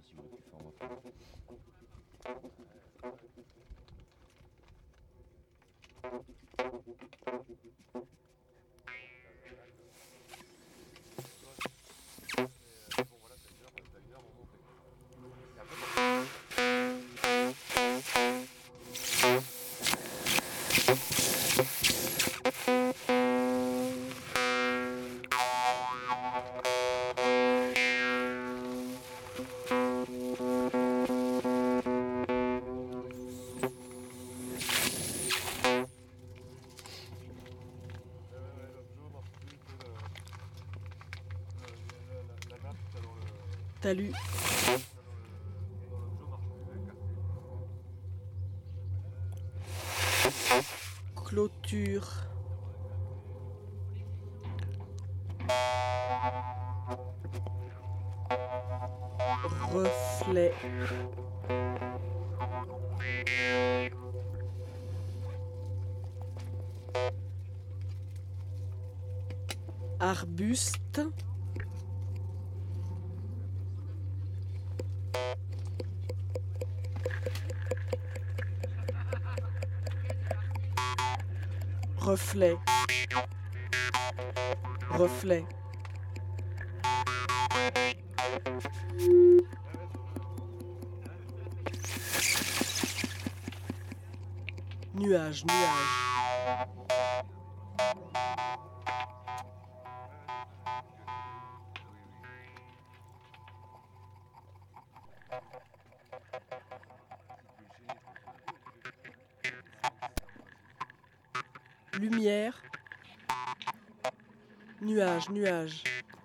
bien si vous voulez plus fort, moi. Talus. Clôture. Reflet. Arbuste. Reflet. Reflet. Nuage, nuage. Lumière. Nuage, nuage.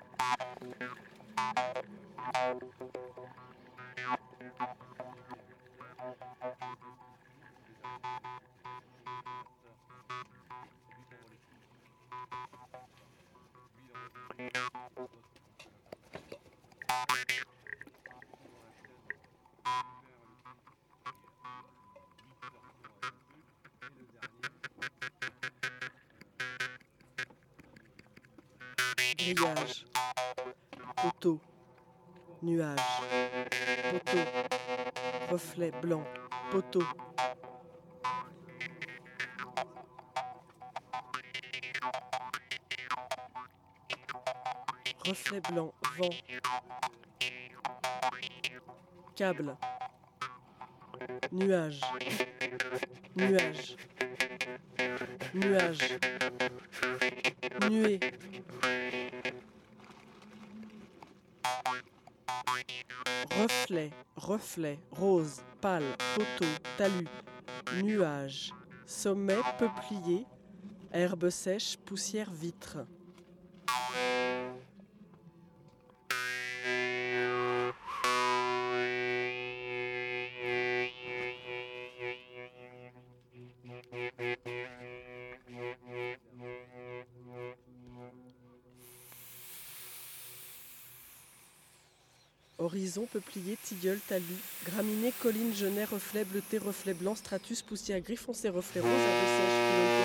Grillage. Poteau. Nuage. Poteau. Reflet blanc. Poteau. Reflet blanc. Vent. Câble. Nuage. Nuage. Nuage. Nuée. Reflet, reflet, rose, pâle, poteau, talus, nuage, sommet peuplier, herbe sèche, poussière, vitre. Horizon, peuplier, tilleul, talus, graminées, collines, genêts, reflets, bleutés, reflets blancs, stratus, poussière, gris foncé, reflets roses, herbe sèche,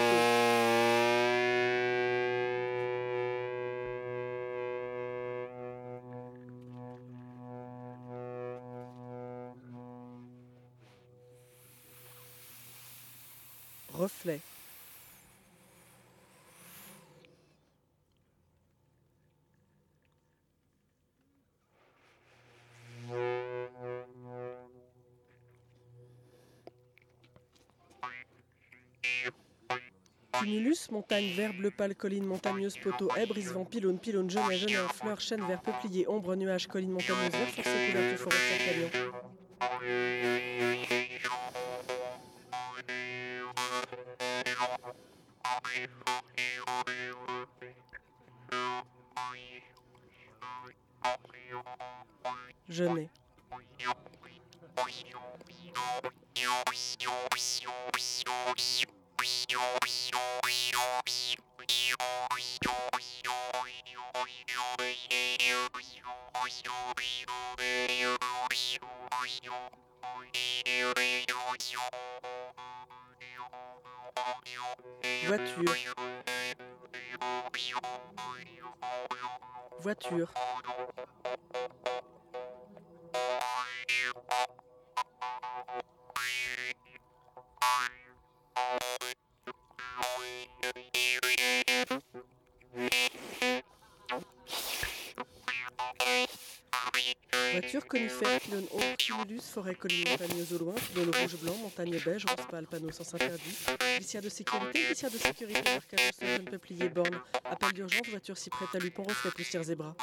poteau. Reflet. Cumulus, montagne, vert, bleu pâle, colline, montagneuse, poteau, haie, brise-vent, pylône, pylône, genêt, genêt, fleurs, chêne, vert, peuplier, ombre, nuage, colline, montagneuse, vert, forcé, couverture, forestière, camion. Genêt. Voiture. Voiture. Voiture, conifère, pylône, ombre, cumulus, forêt, colline montagneuse au loin, pylône rouge, blanc, montagne beige, rose pâle, panneau sens interdit, glissière de sécurité, marquage au sol, jeune peuplier, borne, appel d'urgence, voiture cyprès, talus, pont, reflet, poussière, zébra.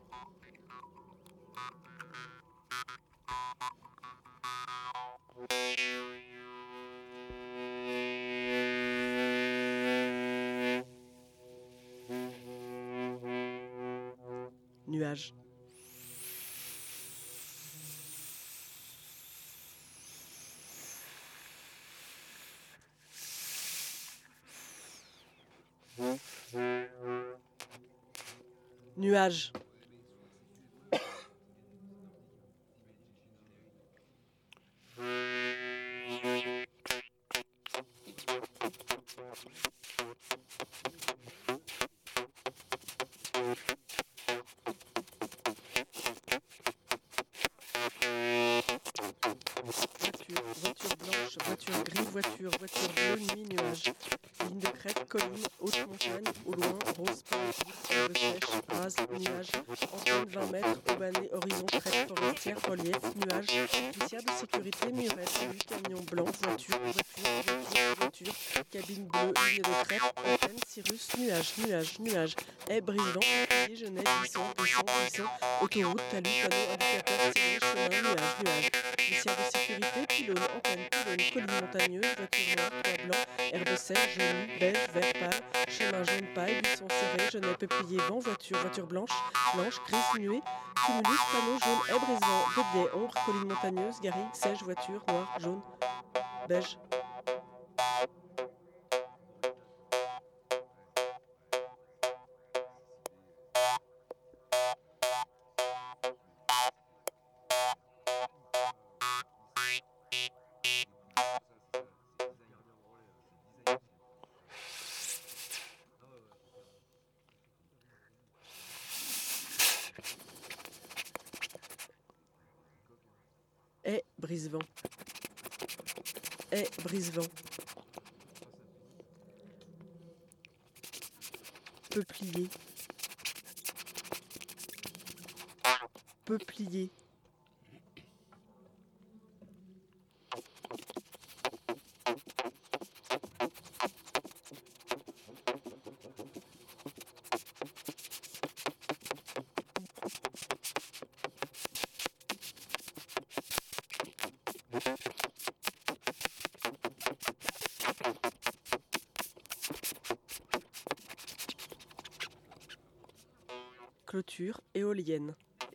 Nuage. Nuage. Voiture blanche, voiture gris, voiture bleue, nuit, nuage. Ligne de crête, colline, haute montagne, au loin, rose pâle, herbe sèche, rase, nuage. Antenne 20 mètres, aubané, horizon, crête forestière, relief, nuage. Glissière de sécurité, murette, talus, camion blanc, voiture. Cabine bleue, ligne de crête, antenne, cirrus, nuage. Haie, brise-vent, pilier, genêt, buisson, autoroute, talus, panneau, indicateur, tiré, chemin, nuage. Glissière de sécurité, pylône, antenne, colline montagneuse, voiture noire, toit blanc, herbe sèche, jaune, beige, vert pâle, chemin jaune paille, buisson serré, genêt, peuplier, vent, voiture blanche, grise, nuée, cumulus, panneau jaune, haie, brise-vent, de biais, ombre, colline montagneuse, garrigue, sèche, voiture noire, jaune, beige. Haie, brise-vent. Haie, brise-vent. Peuplier. Peuplier. Clôture, éolienne.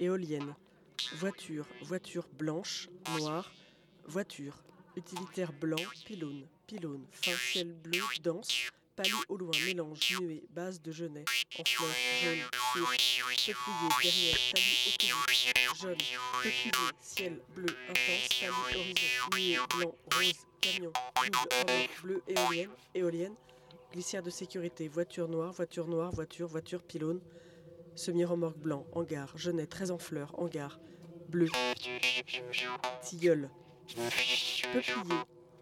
Voiture blanche, noire, voiture. Utilitaire blanc, pylône. Fin ciel bleu, dense, pâli au loin, mélange, nuée, base de genêt, en fleurs, jaune, peuplier, derrière, talus, autobus, jaune, peuplier, ciel bleu, intense, pâli, horizon, nuée, blanc, rose, camion, double, remorque, bleu, éolienne, glissière de sécurité, voiture noire, pylône, semi-remorque blanc, hangar, genêt, très en fleurs, hangar, bleu, tilleul, peuplier,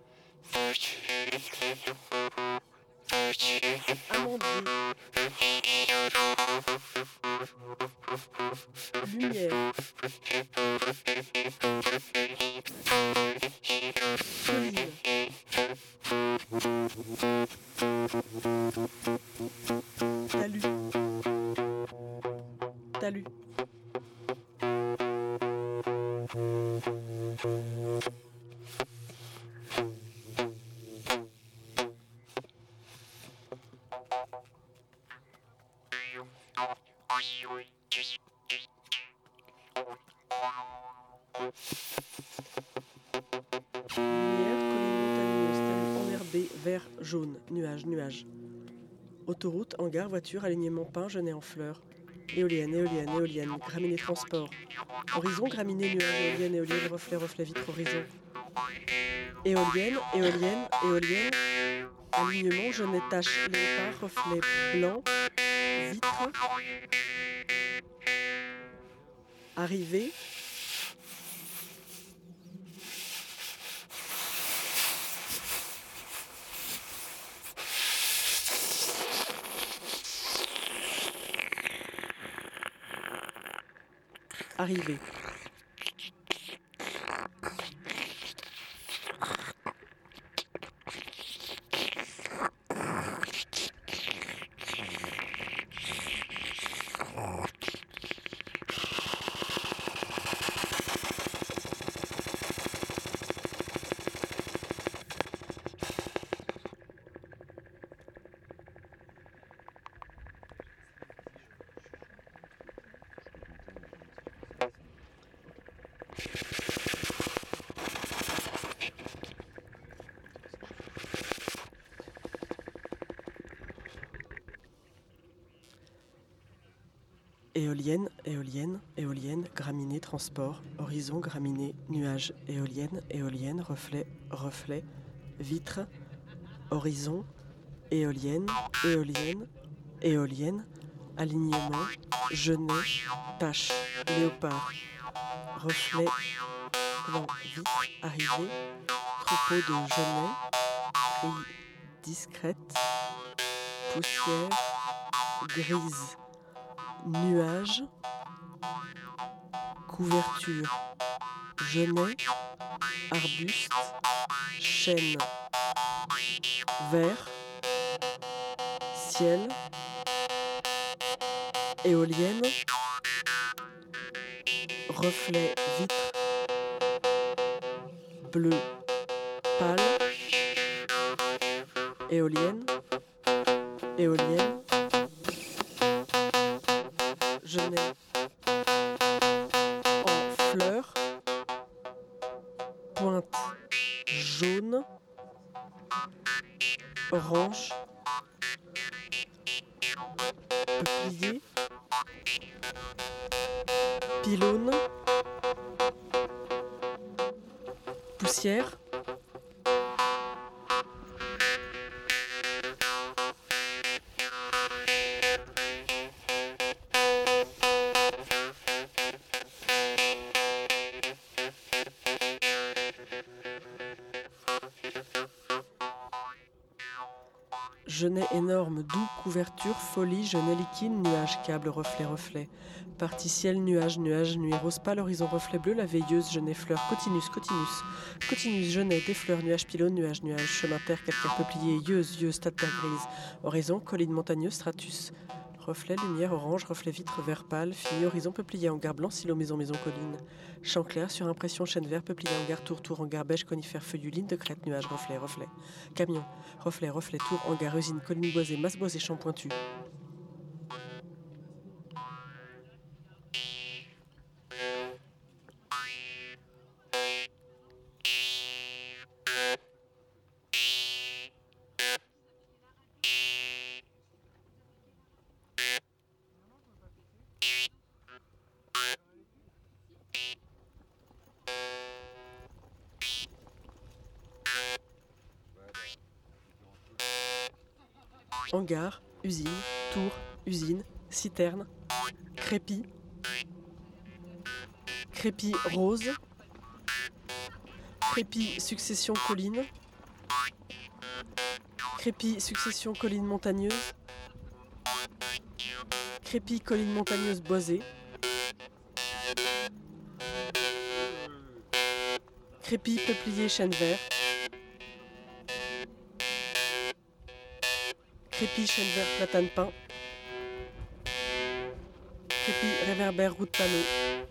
amandier, lumière, colline, talus. Vert, jaune, nuage. Autoroute, hangar, voiture, alignement peint, genêt en fleurs. Éolienne, graminées transport. Horizon, graminées, nuages, éolienne, reflet, vitre, horizon. Éolienne, alignement, genêt, tache, léopard, reflet blanc, vitre. Arrivée. arrivée. Éolienne, éolienne, éolienne, graminée, transport, horizon, graminée, nuage, éolienne, éolienne, reflet, reflet, vitre, horizon, éolienne, éolienne, éolienne, alignement, genet, tache, léopard, reflet, blanc, vitre, arrivée, troupeau de genêts, grille discrète, poussière, grise, nuage, couverture, genêt, arbuste, chêne, vert, ciel, éolienne, reflet, vitre, bleu, pâle, éolienne, éolienne, genêt en fleurs, pointe jaune, orange, peuplier, pylône, poussière, genêt énorme, doux, couverture, folie, genêt liquide, nuage, câble, reflet, reflet. Partie ciel, nuage, nuage, nuit rose pâle, horizon, reflet bleu, la veilleuse, genêt, fleur, cotinus, cotinus. Cotinus, genêt, des fleurs, nuage, pylône, nuage, nuage, chemin, terre, calcaire, peuplier, yeuse, stade, terre grise. Horizon, colline montagneuse, stratus. Reflet, lumière, orange, reflet, vitre, vert pâle, fini, horizon, peuplier, hangar blanc, silo, maison, maison, colline. Champ clair, surimpression, chêne vert, peuplier, hangar, tour, hangar beige, conifère, feuillu, ligne de crête, nuage, reflet, reflet. Camion, reflet, reflet, tour, hangar, usine, colline boisée, masse boisée, champ pointu. Hangar, usine, tour, usine, citerne, crépi, crépi rose, crépi succession colline, crépi succession colline montagneuse, crépi colline montagneuse boisée, crépi peuplier chêne vert, crépi chêne vert platane pin, crépi réverbère route panneau.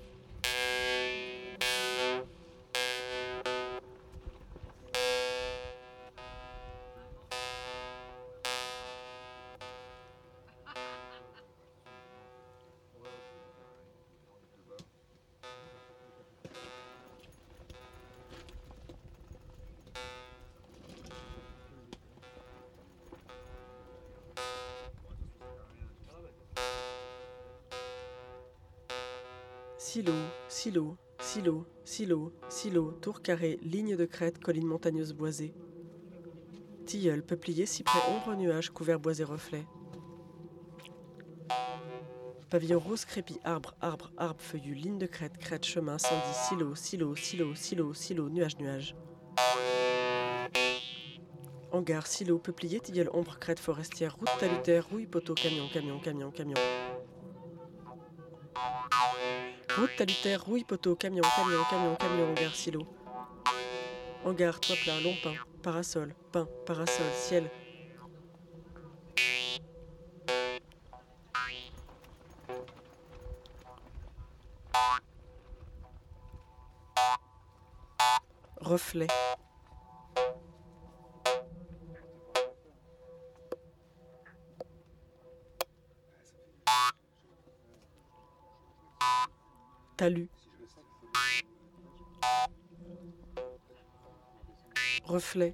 Silo, silo, silo, silo, silo, tour carré, ligne de crête, colline montagneuse boisée. Tilleul, peuplier, cyprès, ombre, nuage, couvert, boisé, reflet. Pavillon rose, crépi, arbre, arbre, arbre, feuillu, ligne de crête, crête, chemin, incendie, silo, silo, silo, silo, silo, nuage, nuage. Hangar, silo, peuplier, tilleul, ombre, crête, forestière, route talutaire, rouille, poteau, camion, camion, camion, camion. Route, talutaire, rouille, poteau, camion, camion, camion, camion, hangar, silo. Hangar, toit plat, long pain, parasol, pain, parasol, ciel. Reflet. Talus. Reflet.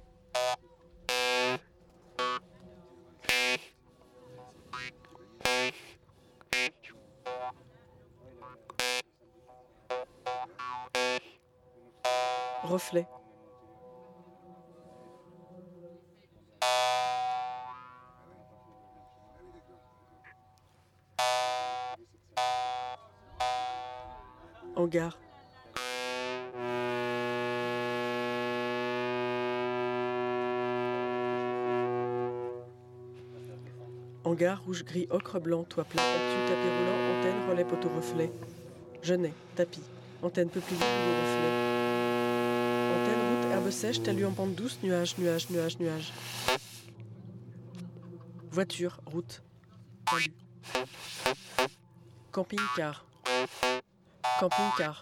Reflet. Hangar. Hangar, rouge, gris, ocre, blanc, toit plat, statue, tapis roulant, antenne, relais, poteau, reflet. Genêt, tapis, antenne, peuplier, boulot, reflet. Antenne, route, herbe sèche, talus en pente douce, nuage, nuage, nuage, nuage. Voiture, route, talus. Camping-car. Camping-car.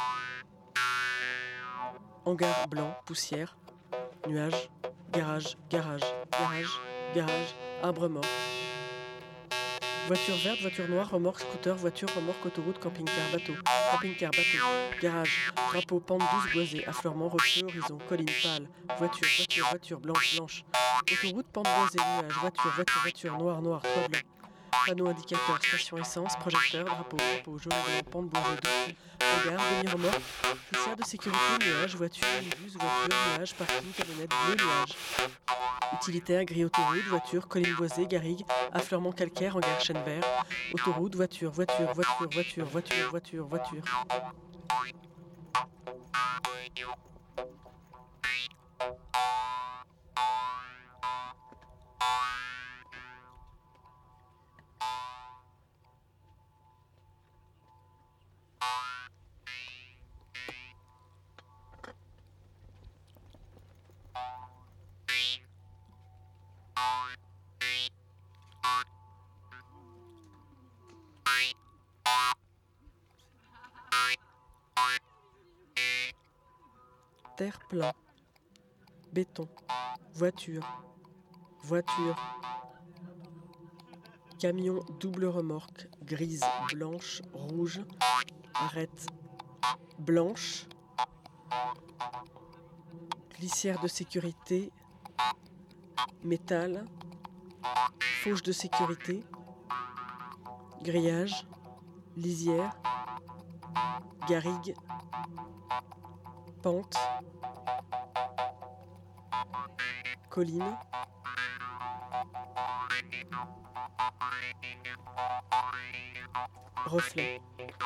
Hangar blanc, poussière, nuage, garage, garage, garage, garage, arbre mort. Voiture verte, voiture noire, remorque, scooter, voiture, remorque, autoroute, camping-car, bateau, camping-car, bateau, garage, drapeau, pente douce, boisée, affleurement, rocheux, horizon, colline, pâle, voiture, voiture, voiture, blanche, blanche, autoroute, pente boisée, nuage, voiture, voiture, voiture, noir, noir, toit blanc, panneau indicateur, station essence, projecteur, drapeau, drapeau, jaune, blanc, pente boisée, douce, hangar, demi-remorque, glissière de sécurité, nuage, voiture, minibus, voiture, nuage, parking, camionnette, bleu, nuage. Utilitaire, gris, autoroute, voiture, colline boisée, garrigue, affleurement calcaire, hangar, chêne vert, autoroute, voiture, voiture, voiture, voiture, voiture, voiture, voiture. Terre plat, béton, voiture, voiture, camion double remorque, grise, blanche, rouge, arête, blanche, glissière de sécurité, métal, fauche de sécurité, grillage, lisière, garrigue, pente, colline, reflet.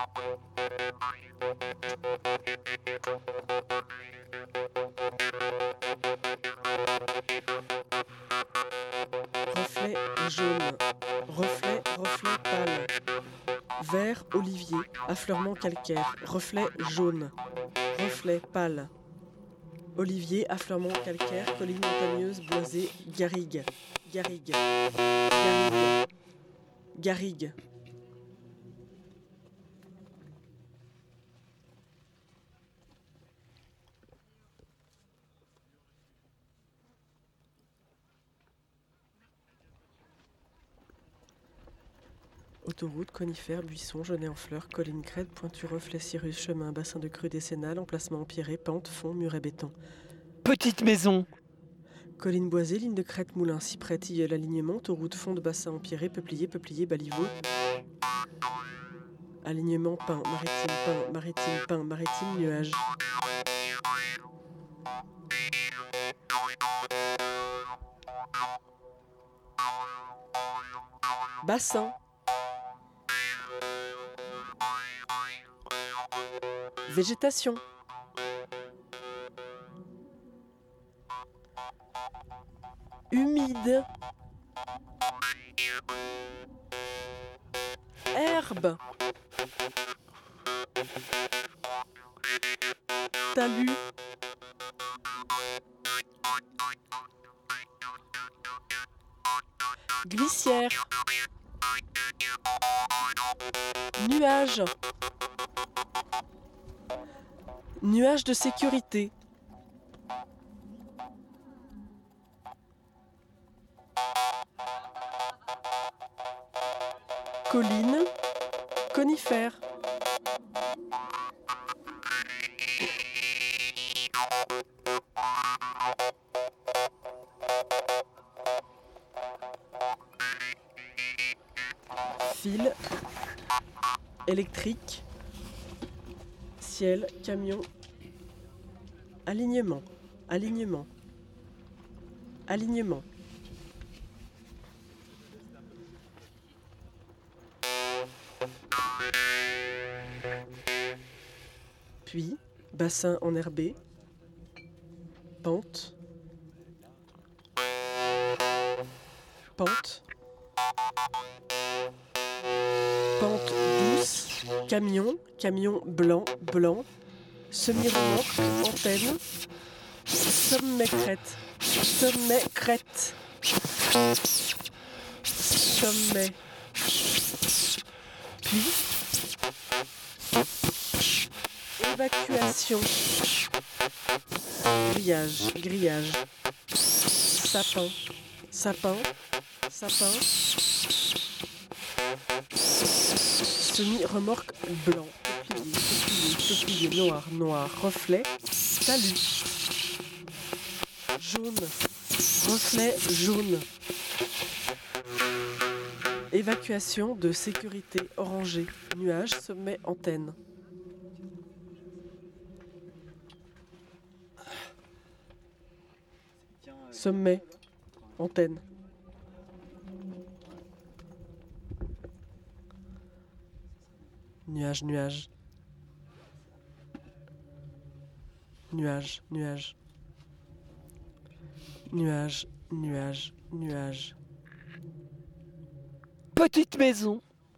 Reflet jaune, reflet, reflet pâle, vert olivier, affleurement calcaire, reflet jaune, reflet pâle, olivier, affleurement calcaire, colline montagneuse, boisée, garrigue, garrigue, garrigue, garrigue. Autoroute, conifères, buissons, genêts en fleurs, collines, crêtes, pointures, reflets, cirrus, chemin, bassin de crue décennale, emplacement empierré, pente, fond, muret béton. Petite maison. Colline boisée, ligne de crête, moulin, cyprès, tilleul, alignement, autoroute, fond de bassin empierré, peuplier, peuplier, baliveau. Alignement, pain, maritime, nuage. Bassin. Végétation. Humide. Herbe. talus, glissière, nuage, nuage de sécurité, colline, conifère, fil, électrique, ciel, camion, alignement, alignement, alignement. Puis, bassin enherbé, pente, pente, pente douce, camion, camion blanc, blanc, semi-remorque, antenne, sommet crête, sommet crête, sommet, puis évacuation, grillage, grillage, sapin, sapin, sapin, semi-remorque blanc, peuplier, peuplier, peuplier, noir, noir, reflet, talus, jaune, reflet jaune, évacuation de sécurité orangé, nuage, sommet, antenne. Sommet, antenne. Nuage, nuage. Nuage, nuage. Nuage, nuage, nuage. Petite maison.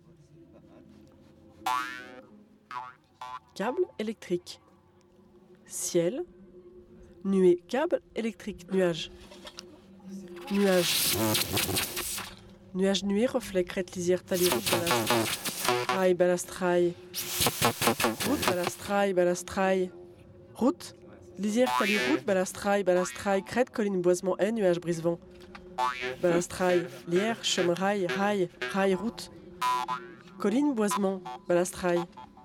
Câble électrique. Ciel. Nuée. Câble électrique. Nuage. Nuage. Nuage, nuée, reflet, crête, lisière, tali, route, balastraille, balastraille. Route, balastraille, balastraille. Route. Lisière, tali, route, balastraille, balastraille, crête, colline, boisement, haie, nuage, brise-vent. Balastraille, lierre, chemin, rail, rail, rail, route. Colline, boisement, balastraille.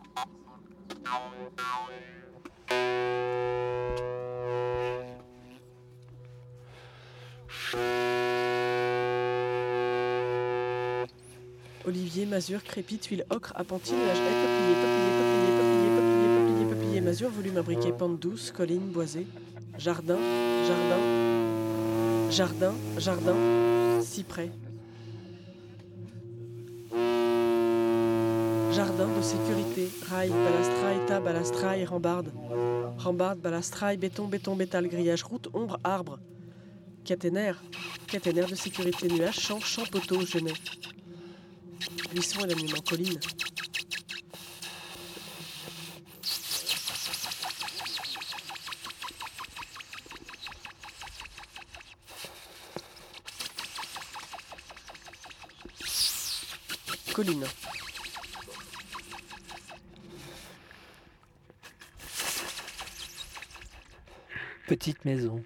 Olivier, masure, crépi, tuile, ocre, appentis, nuage, haie, peuplier, peuplier, peuplier, peuplier, peuplier, peuplier, peuplier, masure, volume, imbriqué, pente douce, colline, boisée, jardin, jardin, jardin, jardin, cyprès. Jardin de sécurité, rail, balastraille, tas, balastraille, rambarde. Rambarde, balastraille, béton, béton, bétal, grillage, route, ombre, arbre. Caténaire, caténaire de sécurité, nuage, champ, champ, poteau, genêt. Buisson et l'animal, colline. Colline. Petite maison.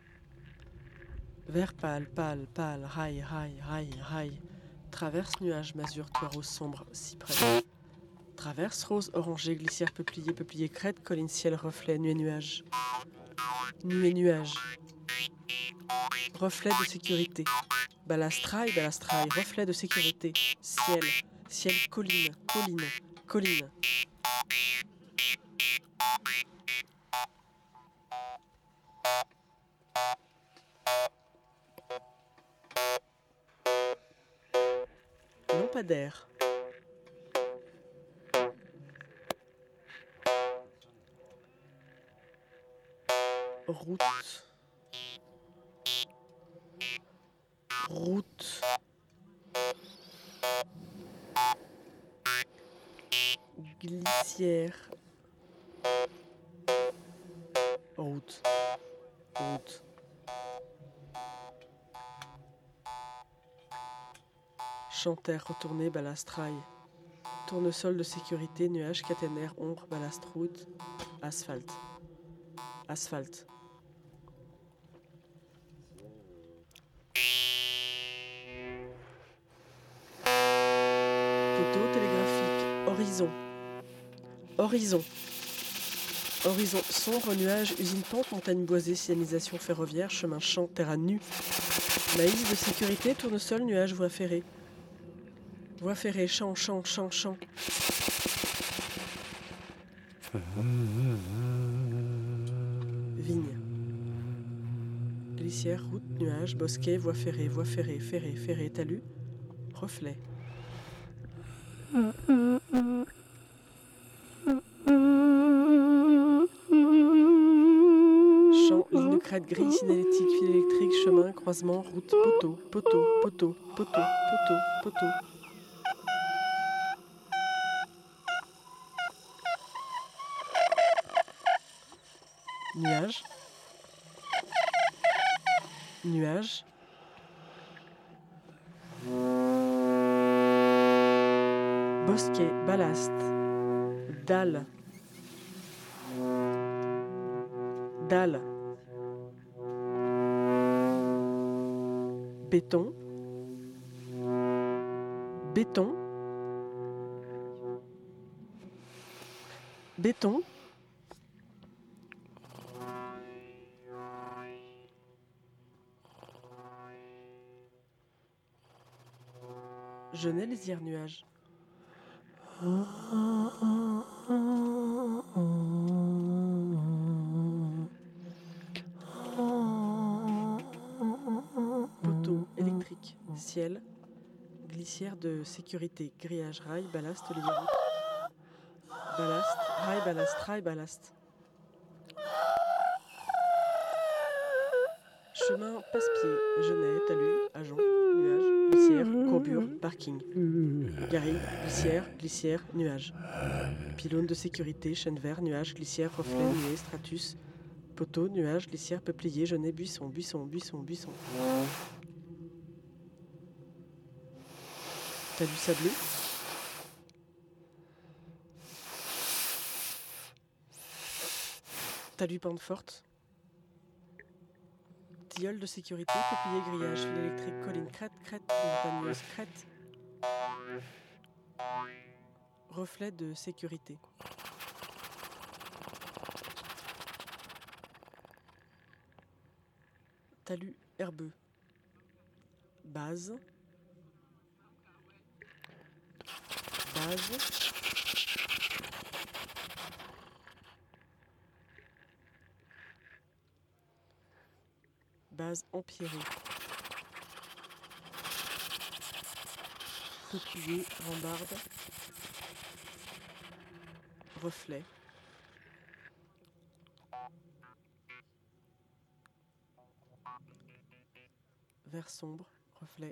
Vert pâle, pâle, pâle, rail, rail, rail, rail. Traverse, nuage, masure, toit rose sombre, cyprès. Traverse, rose, orangé, glissière, peuplier, peuplier, crête, colline, ciel, reflet, nuée, nuage. Nuée, nuage. Reflet de sécurité. Balastraille, balastraille, reflet de sécurité. Ciel, ciel, colline, colline, colline. Lampadaire. Route. Route. glissière, route, route. Chanter, retourner, balastrail. Tournesol de sécurité, nuage, caténaire, ombre, ballast, route, asphalte. Asphalte. Poteau télégraphique, horizon. Horizon. Horizon sombre, nuage, usine pente, montagne boisée, signalisation ferroviaire, chemin champ, terrain nu. Maïs de sécurité, tournesol, nuage, voie ferrée. Voie ferrée, champ, champ, champ, champ. Vigne. Glissière, route, nuage, bosquet, voie ferrée, ferré, ferré, talus. Reflet. Champ, ligne de crête, grille, signalétique, fil électrique, chemin, croisement, route, poteau, poteau, poteau, poteau, poteau, poteau. Nuage. Nuage. Bosquet, ballast. Dalle. Dalle. Béton. Béton. Béton. Genêt, lisière, nuage. Poteau électrique, ciel, glissière de sécurité, grillage, rail, ballast, olivier route. Ballast, rail, ballast, rail, ballast. Chemin, passe-pied, genêt, talus, ajon, nuage, glissière, courbure, parking. Garrigue, glissière, glissière, nuage. Pylône de sécurité, chêne vert, nuage, glissière, reflet, nuée, stratus. Poteau, nuage, glissière, peuplier, genêt, buisson, buisson, buisson, buisson. Talus sablé. Talus pente forte. Tilleul de sécurité, peuplier, grillage, fil électrique, colline, crête, crête, montagneuse, crête. Reflet de sécurité. Talus herbeux. Base. Base. Base empierrée. Peuplier, rambarde. Reflet. Vert sombre, reflet.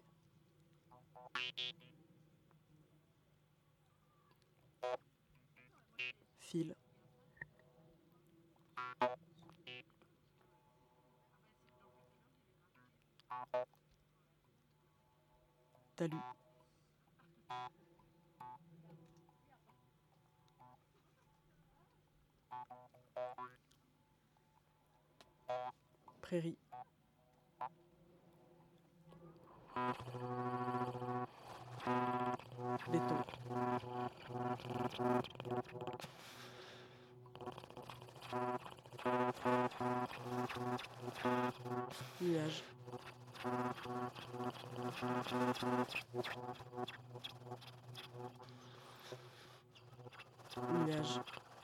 Fil. Talus. Prairie. Béton. Nuage. Nuage.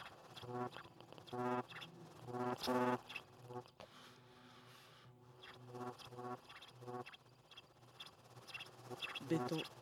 Béton.